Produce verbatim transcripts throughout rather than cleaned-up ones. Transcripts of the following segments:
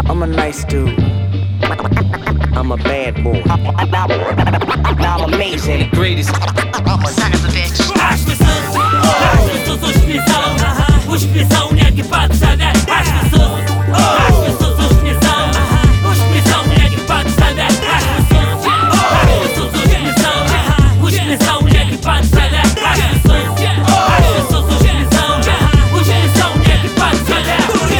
I'm a nice dude. I'm a bad boy. I'm amazing. Greatest. I'm a son of a bitch. Aš visus, aš visus užknisau, užknisau netgi pats save. Aš visus, aš visus užknisau, užknisau netgi pats save. Aš visus, aš visus užknisau, užknisau netgi pats save. Aš visus, aš visus užknisau, užknisau netgi pats save.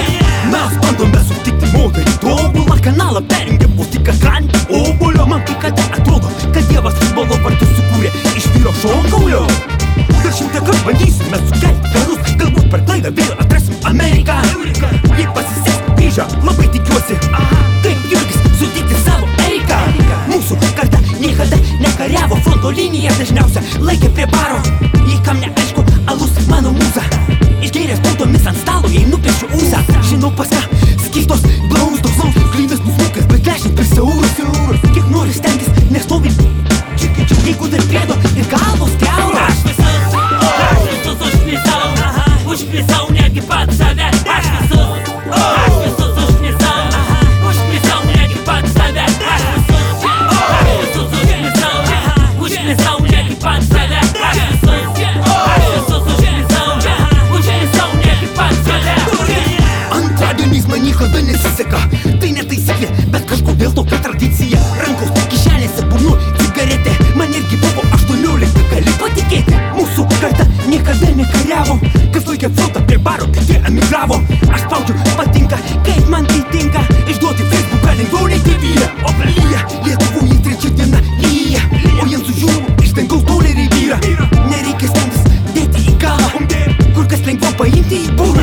Mes bandome sutikti moterį tobulą kanalą, perjungiam vos tik ekranį obuolio. Man kai kada atrodo, kad Dievas futbolo vartus sukūrė iš vyro šonkaulio. Dar šimtą kart bandysime sukelti karus, galbūt per klaidą vėl atrasim Ameriką. Jei pasiseks grįžę, labai tikiuosi, kaip Jurgis sutikti savo Eriką. Mūsų karta niekada nekariavo, fronto liniją dažniausia laikė prie baro. Jei kam neaišku, alus mano mūza, išgėręs putomis ant stalo, jei nupiešiu ūsą. Žinau pas ką skystos blaustos, klynas nusmukęs, bet lešint per siauras. Kiek nori stengtis, nestovi čiki čiki, jeigu dar pėdo ir galvos kiauros. Aš visus, aš visus užknisau, užknisau netgi pats save. Aš visus, aš visus užknisau, užknisau netgi pats save. Aš visus, aš visus užknisau, užknisau netgi pats save. Aš visus, aš visus užknisau, užknisau netgi pats save. Antradieniais man niekada nesiseka, tai ne taisyklė, bet kažkodėl tokia tradicija. Rankos kišenėse burnu cigaretė, man irgi buvo aštuoniolika, gali patikėti. Mūsų karta niekada nekariavo, kas laikė frontą prie baro, kiti emigravo. Aš spaudžiu patinka, kaip man tai tinka, išduoti Facebooką lengviau nei tėvyje. O lyja, Lietuvoje trečia diena lyja, o jiems už jūrų iš dangaus doleriai vyra. Nereikia stengtis dėti į galą, kur kas lengviau paimti į burną.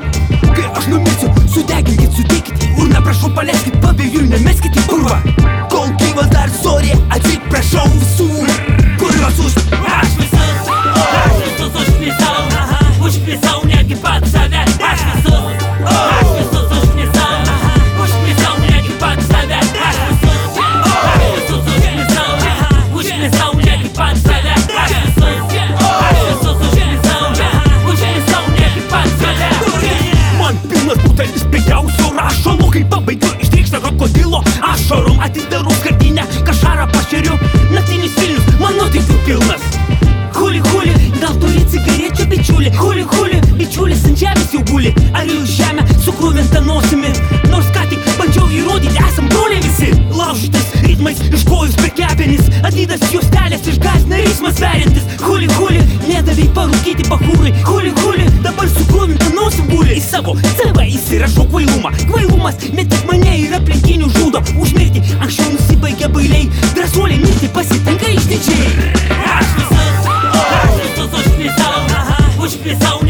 Kai aš numirsiu, sudeginkit, sudėkit į urną, prašau paleiskit pavėjų ir nemeskit į purvą. Kol gyvas dar sorry, atsiprašau visų, kuriuos už... Aš visus, aš visus užknisau, užknisau netgi pats save. Aš visus, aš visus užknisau, užknisau netgi pats save. Aš visus, aš visus užknisau, užknisau netgi pats save. Aš visus, aš visus užknisau, užknisau netgi pats save. Man pilnas butelis pigiausio rašalo, kai pabaigiu ištrykštą krokodilo ašarom. Atidarau skardinę, kašarą pašeriu, naktinis Vilnius mano tikiu pilnas. Huli, huli, gal turi cigarečių bičiulį? Huli, huli, bičiulis ant žemės jau guli. Ar jau žemę sukruvintą nosimi? Nors ką tik bandžiau įrodyti, esam broliai visi. Laužytis ritmais iš kojus per kepenis, Adidas juostelės išgąsdina ritmas veriantis. Huli, huli, nedavei parūkyti bachūrai. Huli, huli, dabar sukruvintą nosim guli. Į savo C V įsirašau kvailumą. Kvailumas ne tik mane ir aplinkinių žudo. Už mirtį anksčiau nusibaigia bailiai, drąsuoliai mirtį pasitinka išdidžiai. Aš visus, aš visus užknisau, užknisau